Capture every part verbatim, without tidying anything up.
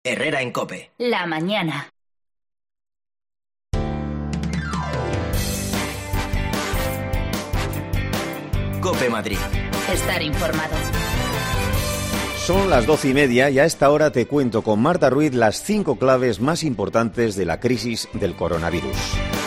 Herrera en COPE. La mañana. COPE Madrid. Estar informado. Son las doce y media y a esta hora te cuento con Marta Ruiz las cinco claves más importantes de la crisis del coronavirus.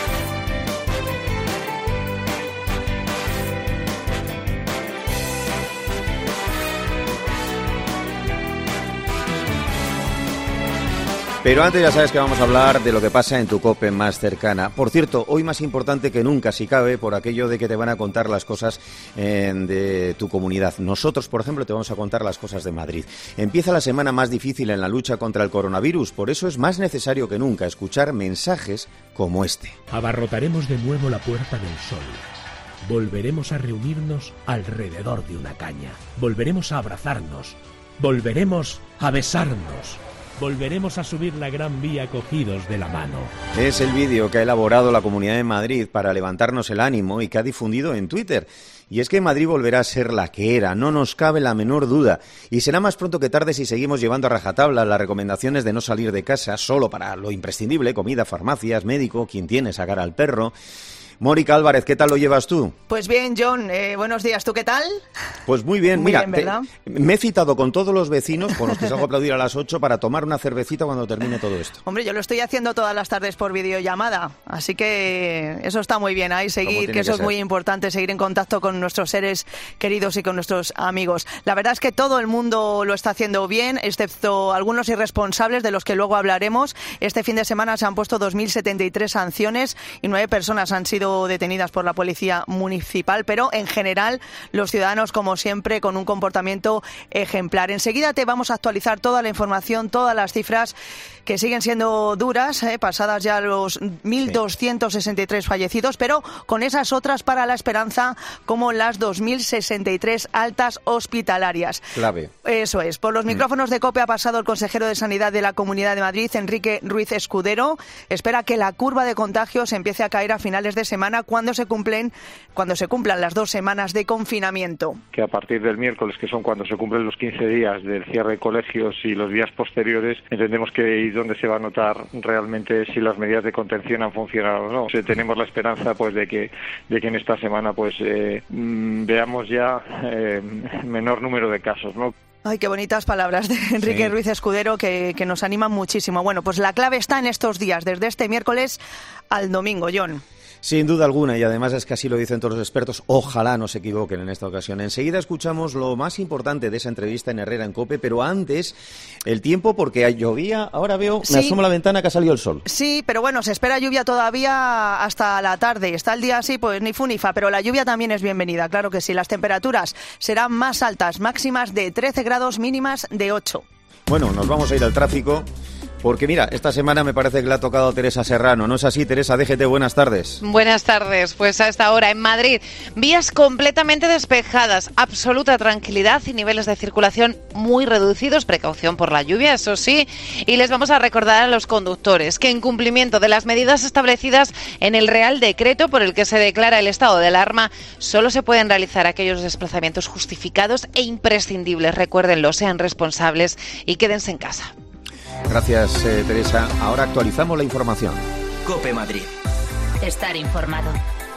Pero antes ya sabes que vamos a hablar de lo que pasa en tu COPE más cercana. Por cierto, hoy más importante que nunca, si cabe, por aquello de que te van a contar las cosas eh, de tu comunidad. Nosotros, por ejemplo, te vamos a contar las cosas de Madrid. Empieza la semana más difícil en la lucha contra el coronavirus, por eso es más necesario que nunca escuchar mensajes como este. Abarrotaremos de nuevo la Puerta del Sol. Volveremos a reunirnos alrededor de una caña. Volveremos a abrazarnos. Volveremos a besarnos. Volveremos a subir la Gran Vía cogidos de la mano. Es el vídeo que ha elaborado la Comunidad de Madrid para levantarnos el ánimo y que ha difundido en Twitter. Y es que Madrid volverá a ser la que era, no nos cabe la menor duda. Y será más pronto que tarde si seguimos llevando a rajatabla las recomendaciones de no salir de casa solo para lo imprescindible, comida, farmacias, médico, quien tiene, sacar al perro. Mónica Álvarez, ¿qué tal lo llevas tú? Pues bien, John, eh, buenos días. ¿Tú qué tal? Pues muy bien. Muy Mira, bien, ¿verdad? Te, me he citado con todos los vecinos, con los que salgo a aplaudir a las ocho, para tomar una cervecita cuando termine todo esto. Hombre, yo lo estoy haciendo todas las tardes por videollamada, así que eso está muy bien. Ahí seguir, que, que eso ser. es muy importante, seguir en contacto con nuestros seres queridos y con nuestros amigos. La verdad es que todo el mundo lo está haciendo bien, excepto algunos irresponsables de los que luego hablaremos. Este fin de semana se han puesto dos mil setenta y tres sanciones y nueve personas han sido detenidas por la policía municipal, pero en general los ciudadanos, como siempre, con un comportamiento ejemplar. Enseguida te vamos a actualizar toda la información, todas las cifras que siguen siendo duras, eh, pasadas ya los mil doscientos sesenta y tres fallecidos, pero con esas otras para la esperanza, como las dos mil sesenta y tres altas hospitalarias. Clave. Eso es. Por los micrófonos de COPE ha pasado el consejero de Sanidad de la Comunidad de Madrid, Enrique Ruiz Escudero. Espera que la curva de contagios empiece a caer a finales de semana, cuando se cumplen, cuando se cumplan las dos semanas de confinamiento. Que a partir del miércoles, que son cuando se cumplen los quince días del cierre de colegios y los días posteriores, entendemos que ahí es donde se va a notar realmente si las medidas de contención han funcionado o no. O sea, tenemos la esperanza pues de que de que en esta semana pues eh, veamos ya eh, menor número de casos, ¿no? Ay, qué bonitas palabras de Enrique sí. Ruiz Escudero que, que nos animan muchísimo. Bueno, pues la clave está en estos días, desde este miércoles al domingo, John. Sin duda alguna, y además es que así lo dicen todos los expertos, ojalá no se equivoquen en esta ocasión. Enseguida escuchamos lo más importante de esa entrevista en Herrera en COPE, pero antes, el tiempo, porque llovía, ahora veo, sí. me asomo a la ventana que ha salido el sol. Sí, pero bueno, se espera lluvia todavía hasta la tarde. Está el día así, pues ni fu ni fa, pero la lluvia también es bienvenida, claro que sí. Las temperaturas serán más altas, máximas de trece grados, mínimas de ocho. Bueno, nos vamos a ir al tráfico. Porque mira, esta semana me parece que le ha tocado a Teresa Serrano, ¿no es así? Teresa, D G T, buenas tardes. Buenas tardes, pues a esta hora en Madrid, vías completamente despejadas, absoluta tranquilidad y niveles de circulación muy reducidos, precaución por la lluvia, eso sí, y les vamos a recordar a los conductores que en cumplimiento de las medidas establecidas en el Real Decreto por el que se declara el estado de alarma, solo se pueden realizar aquellos desplazamientos justificados e imprescindibles, recuérdenlo, sean responsables y quédense en casa. Gracias, eh, Teresa. Ahora actualizamos la información. COPE Madrid. Estar informado.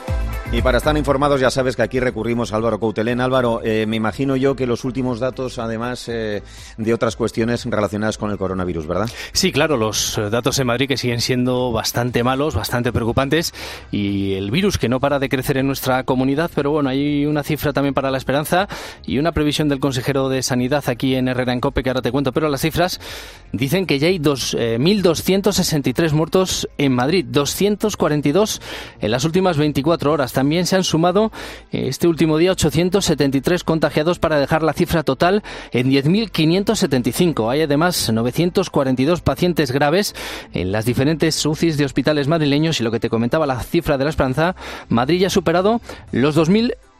Y para estar informados ya sabes que aquí recurrimos a Álvaro Coutelén. Álvaro, eh, me imagino yo que los últimos datos, además eh, de otras cuestiones relacionadas con el coronavirus, ¿verdad? Sí, claro, los datos en Madrid que siguen siendo bastante malos, bastante preocupantes, y el virus que no para de crecer en nuestra comunidad, pero bueno, hay una cifra también para la esperanza y una previsión del consejero de Sanidad aquí en Herrera en COPE, que ahora te cuento, pero las cifras dicen que ya hay dos, eh, mil doscientos sesenta y tres muertos en Madrid, doscientos cuarenta y dos en las últimas veinticuatro horas. También se han sumado este último día ochocientos setenta y tres contagiados para dejar la cifra total en diez mil quinientos setenta y cinco. Hay además novecientos cuarenta y dos pacientes graves en las diferentes U C Is de hospitales madrileños y lo que te comentaba, la cifra de la esperanza, Madrid ya ha superado los dos mil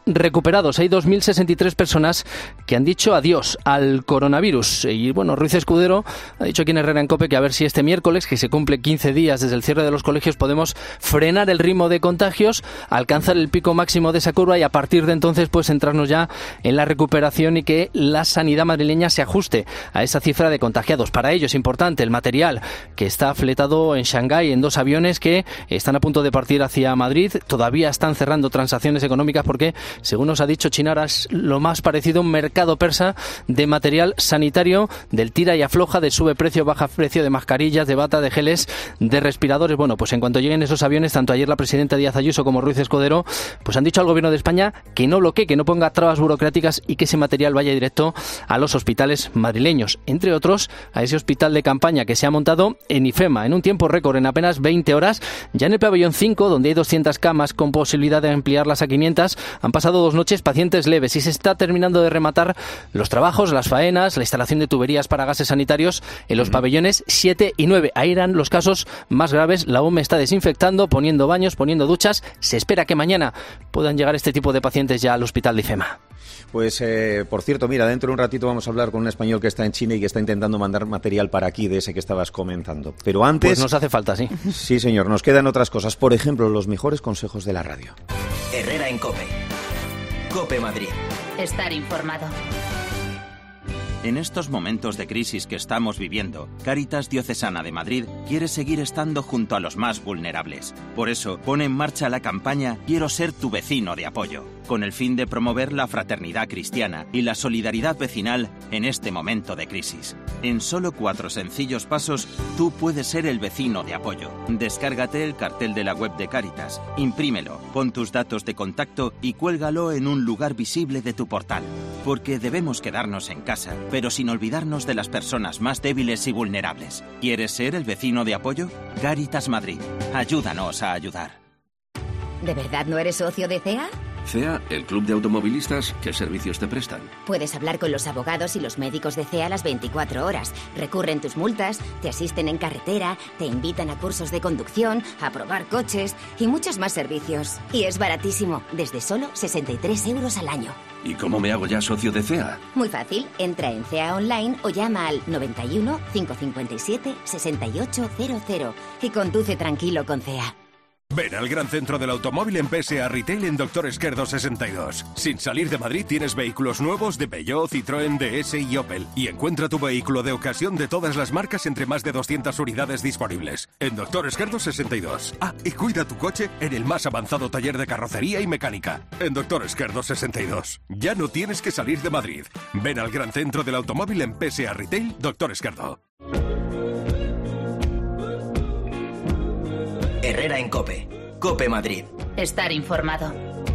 recuperados. Hay dos mil sesenta y tres personas que han dicho adiós al coronavirus. Y bueno, Ruiz Escudero ha dicho aquí en Herrera en COPE que a ver si este miércoles, que se cumple quince días desde el cierre de los colegios, podemos frenar el ritmo de contagios, alcanzar el pico máximo de esa curva y a partir de entonces pues centrarnos ya en la recuperación y que la sanidad madrileña se ajuste a esa cifra de contagiados. Para ello es importante el material que está fletado en Shanghái en dos aviones que están a punto de partir hacia Madrid. Todavía están cerrando transacciones económicas porque, según nos ha dicho Chinara, es lo más parecido a un mercado persa de material sanitario, del tira y afloja, de sube precio, baja precio, de mascarillas, de bata, de geles, de respiradores. Bueno, pues en cuanto lleguen esos aviones, tanto ayer la presidenta Díaz Ayuso como Ruiz Escudero pues han dicho al gobierno de España que no bloquee, que no ponga trabas burocráticas y que ese material vaya directo a los hospitales madrileños, entre otros a ese hospital de campaña que se ha montado en IFEMA en un tiempo récord, en apenas veinte horas. Ya en el pabellón cinco, donde hay doscientas camas con posibilidad de ampliarlas a quinientas, han pasado dos noches pacientes leves y se está terminando de rematar los trabajos, las faenas, la instalación de tuberías para gases sanitarios en los pabellones siete y nueve. Ahí eran los casos más graves. La O M S está desinfectando, poniendo baños, poniendo duchas. Se espera que mañana puedan llegar este tipo de pacientes ya al hospital de IFEMA. Pues, eh, por cierto, mira, dentro de un ratito vamos a hablar con un español que está en China y que está intentando mandar material para aquí, de ese que estabas comentando. Pero antes... Pues nos hace falta, sí. Sí, señor, nos quedan otras cosas. Por ejemplo, los mejores consejos de la radio. Herrera en COPE. COPE Madrid. Estar informado. En estos momentos de crisis que estamos viviendo, Cáritas Diocesana de Madrid quiere seguir estando junto a los más vulnerables. Por eso, pone en marcha la campaña Quiero ser tu vecino de apoyo, con el fin de promover la fraternidad cristiana y la solidaridad vecinal en este momento de crisis. En solo cuatro sencillos pasos, tú puedes ser el vecino de apoyo. Descárgate el cartel de la web de Cáritas, imprímelo, pon tus datos de contacto y cuélgalo en un lugar visible de tu portal. Porque debemos quedarnos en casa, pero sin olvidarnos de las personas más débiles y vulnerables. ¿Quieres ser el vecino de apoyo? Cáritas Madrid. Ayúdanos a ayudar. ¿De verdad no eres socio de C E A? C E A, el club de automovilistas, ¿qué servicios te prestan? Puedes hablar con los abogados y los médicos de C E A las veinticuatro horas. Recurren tus multas, te asisten en carretera, te invitan a cursos de conducción, a probar coches y muchos más servicios. Y es baratísimo, desde solo sesenta y tres euros al año. ¿Y cómo me hago ya socio de C E A? Muy fácil, entra en C E A Online o llama al noventa y uno, cinco cincuenta y siete, sesenta y ocho cero cero y conduce tranquilo con C E A. Ven al gran centro del automóvil en P S A Retail en Doctor Esquerdo sesenta y dos. Sin salir de Madrid tienes vehículos nuevos de Peugeot, Citroën, D S y Opel. Y encuentra tu vehículo de ocasión de todas las marcas entre más de doscientas unidades disponibles. En Doctor Esquerdo sesenta y dos. Ah, y cuida tu coche en el más avanzado taller de carrocería y mecánica. En Doctor Esquerdo sesenta y dos. Ya no tienes que salir de Madrid. Ven al gran centro del automóvil en P S A Retail Doctor Esquerdo. Herrera en COPE. COPE Madrid. Estar informado.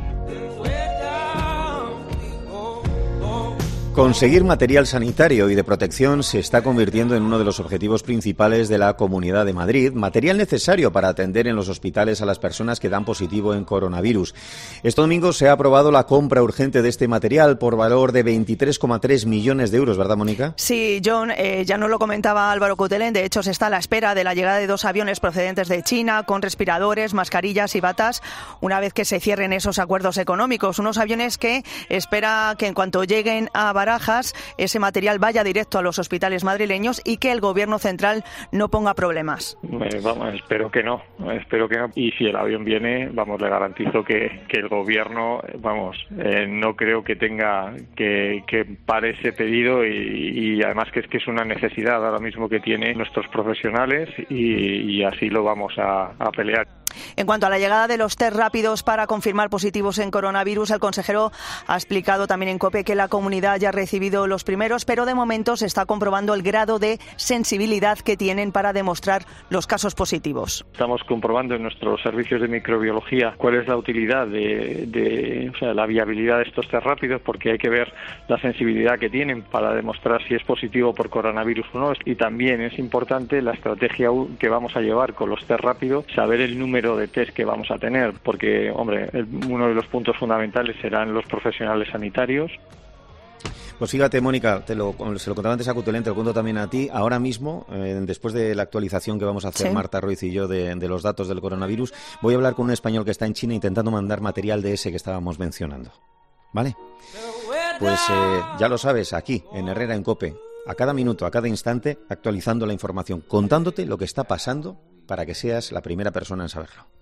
Conseguir material sanitario y de protección se está convirtiendo en uno de los objetivos principales de la Comunidad de Madrid, material necesario para atender en los hospitales a las personas que dan positivo en coronavirus. Este domingo se ha aprobado la compra urgente de este material por valor de veintitrés coma tres millones de euros, ¿verdad, Mónica? Sí, John, eh, ya nos lo comentaba Álvaro Cutelén, de hecho se está a la espera de la llegada de dos aviones procedentes de China con respiradores, mascarillas y batas, una vez que se cierren esos acuerdos económicos. Unos aviones que espera que en cuanto lleguen a Barajas, ese material vaya directo a los hospitales madrileños y que el gobierno central no ponga problemas. Eh, vamos, espero que no, espero que no. Y si el avión viene, vamos, le garantizo que, que el gobierno, vamos, eh, no creo que tenga que, que pare ese pedido y, y además que es que es una necesidad ahora mismo que tienen nuestros profesionales y, y así lo vamos a, a pelear. En cuanto a la llegada de los test rápidos para confirmar positivos en coronavirus, el consejero ha explicado también en COPE que la comunidad ya ha recibido los primeros, pero de momento se está comprobando el grado de sensibilidad que tienen para demostrar los casos positivos. Estamos comprobando en nuestros servicios de microbiología cuál es la utilidad de, de o sea, la viabilidad de estos test rápidos, porque hay que ver la sensibilidad que tienen para demostrar si es positivo por coronavirus o no. Y también es importante la estrategia que vamos a llevar con los test rápidos, saber el número de test que vamos a tener, porque, hombre, el, uno de los puntos fundamentales serán los profesionales sanitarios. Pues fíjate, Mónica, te lo, se lo contaba antes a Cutelén, te lo cuento también a ti. Ahora mismo, eh, después de la actualización que vamos a hacer, ¿sí?, Marta Ruiz y yo, de, de los datos del coronavirus, voy a hablar con un español que está en China intentando mandar material de ese que estábamos mencionando. ¿Vale? Pues eh, ya lo sabes, aquí, en Herrera en COPE, a cada minuto, a cada instante, actualizando la información, contándote lo que está pasando para que seas la primera persona en saberlo.